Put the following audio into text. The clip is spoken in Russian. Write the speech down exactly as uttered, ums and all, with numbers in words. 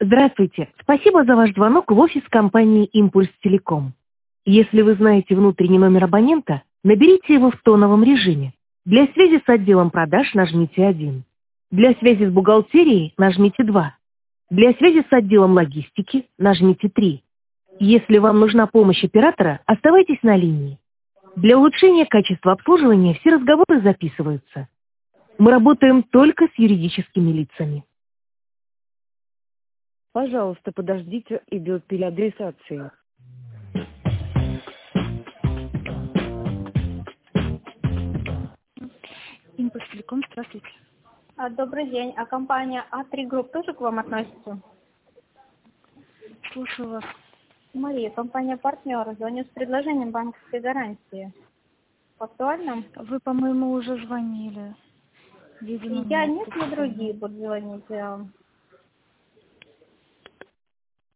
Здравствуйте. Спасибо за ваш звонок в офис компании «Импульс Телеком». Если вы знаете внутренний номер абонента, наберите его в тоновом режиме. Для связи с отделом продаж нажмите один. Для связи с бухгалтерией нажмите два. Для связи с отделом логистики нажмите три. Если вам нужна помощь оператора, оставайтесь на линии. Для улучшения качества обслуживания все разговоры записываются. Мы работаем только с юридическими лицами. Пожалуйста, подождите, идет переадресация. Импульс Телеком, здравствуйте. А, Добрый день. А компания А три Групп тоже к вам относится? Слушаю вас. Мария, компания партнер, звоню с предложением банковской гарантии. Актуально? Вы, по-моему, уже звонили. Видимо, Я нет, нет, на другие буду звонить.